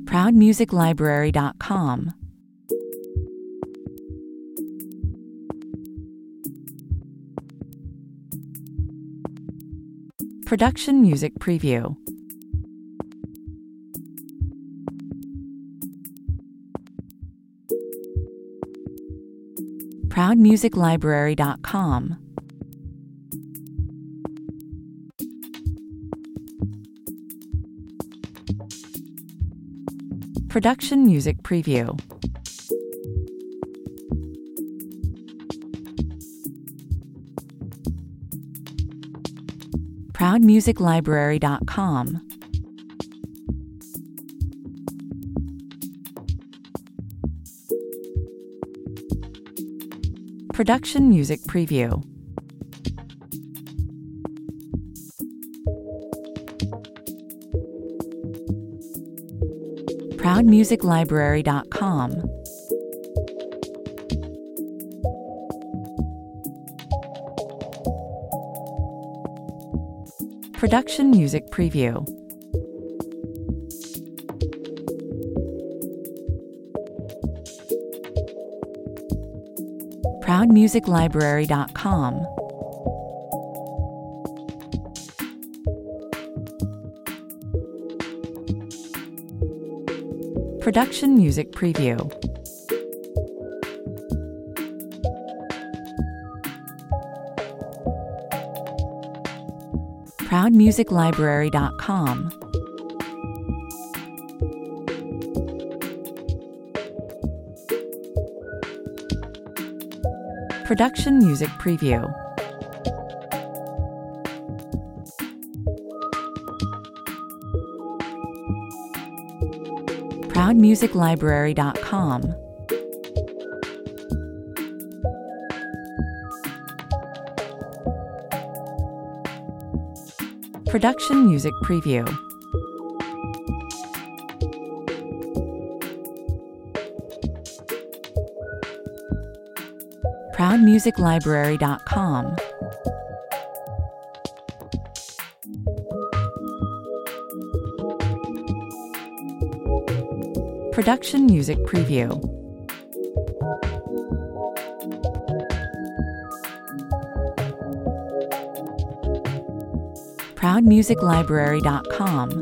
ProudMusicLibrary.com. Production Music Preview. ProudMusicLibrary.com. Production Music Preview. ProudMusicLibrary.com. Production Music Preview. ProudMusicLibrary.com. Production Music Preview. ProudMusicLibrary.com. Production Music Preview. ProudMusicLibrary.com. Production Music Preview. ProudMusicLibrary.com. Production Music Preview. ProudMusicLibrary.com. Production Music Preview. ProudMusicLibrary.com.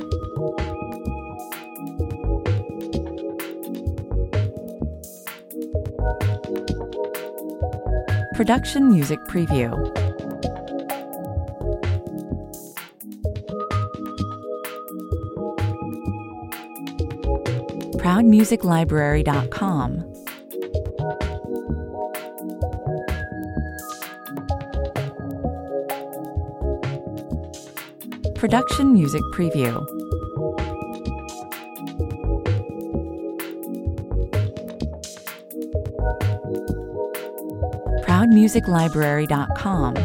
Production Music Preview. ProudMusicLibrary.com. Production Music Preview. ProudMusicLibrary.com.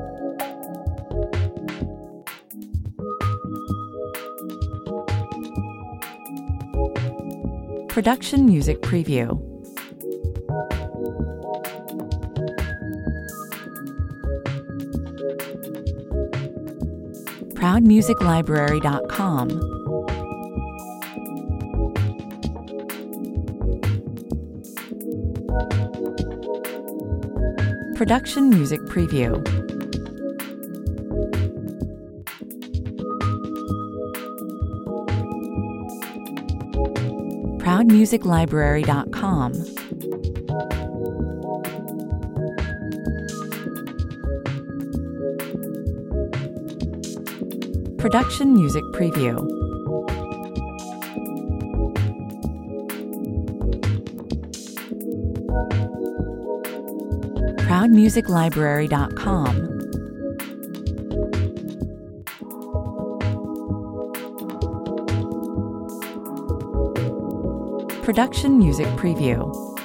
Production Music Preview. ProudMusicLibrary.com. Production Music Preview. ProudMusicLibrary.com. Production Music Preview. ProudMusicLibrary.com. Production Music Preview.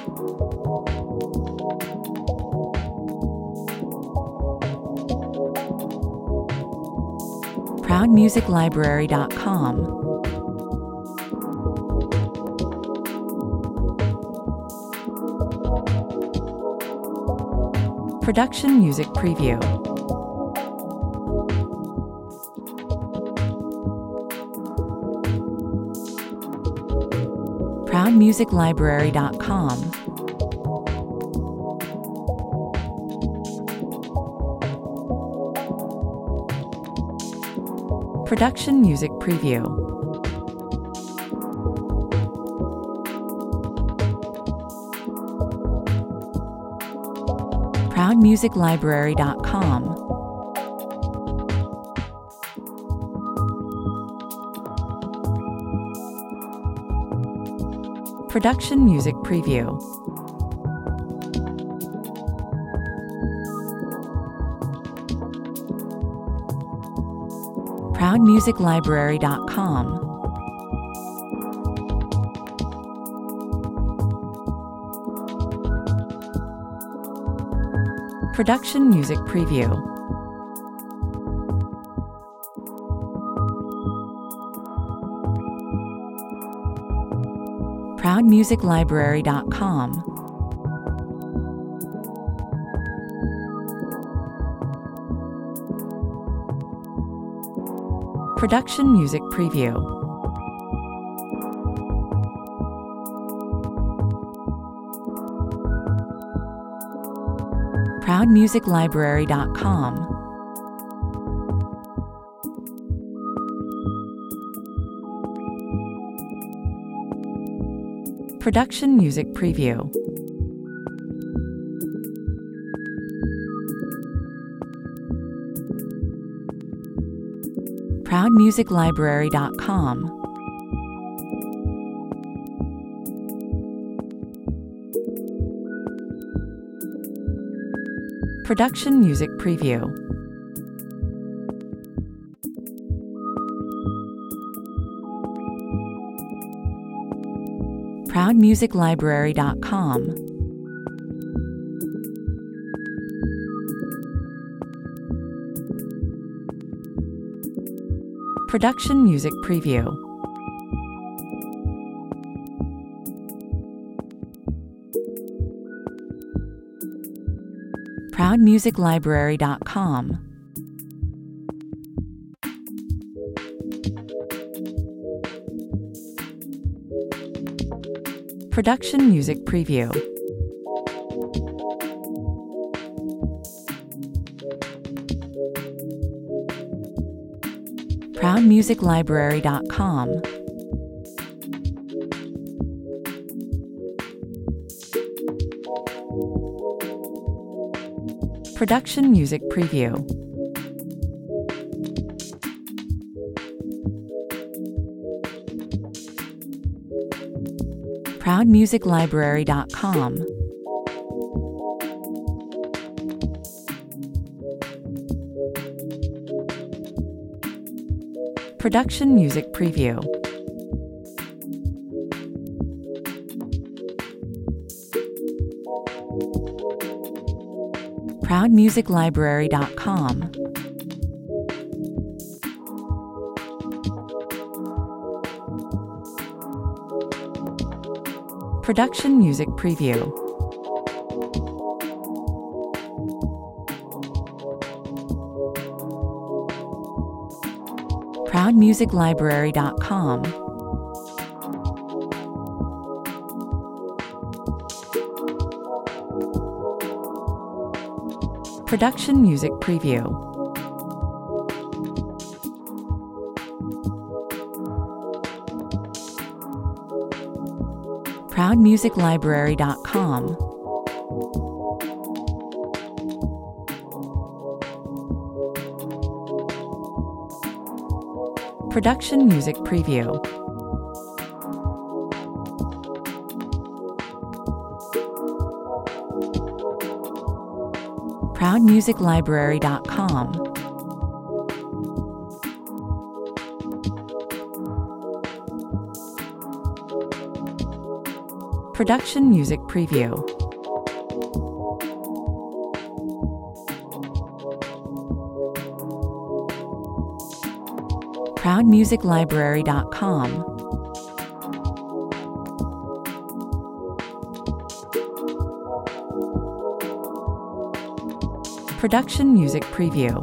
ProudMusicLibrary.com. Production Music Preview. ProudMusicLibrary.com. Production Music Preview. ProudMusicLibrary.com. Production Music Preview. ProudMusicLibrary.com. Production Music Preview. ProudMusicLibrary.com. Production Music Preview. ProudMusicLibrary.com. Production Music Preview. ProudMusicLibrary.com. Production Music Preview. ProudMusicLibrary.com. Production Music Preview. ProudMusicLibrary.com. Production Music Preview. ProudMusicLibrary.com. Production Music Preview. ProudMusicLibrary.com. Production Music Preview. ProudMusicLibrary.com. Production Music Preview. ProudMusicLibrary.com. Production Music Preview. ProudMusicLibrary.com. Production Music Preview. ProudMusicLibrary.com. Production Music Preview. ProudMusicLibrary.com. Production Music Preview.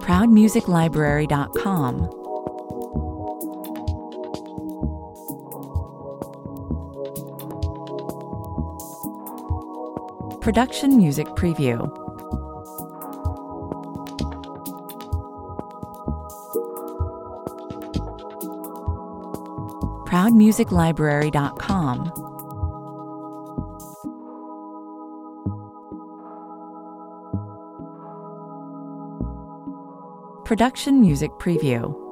ProudMusicLibrary.com. Production Music Preview. ProudMusicLibrary.com. Production Music Preview.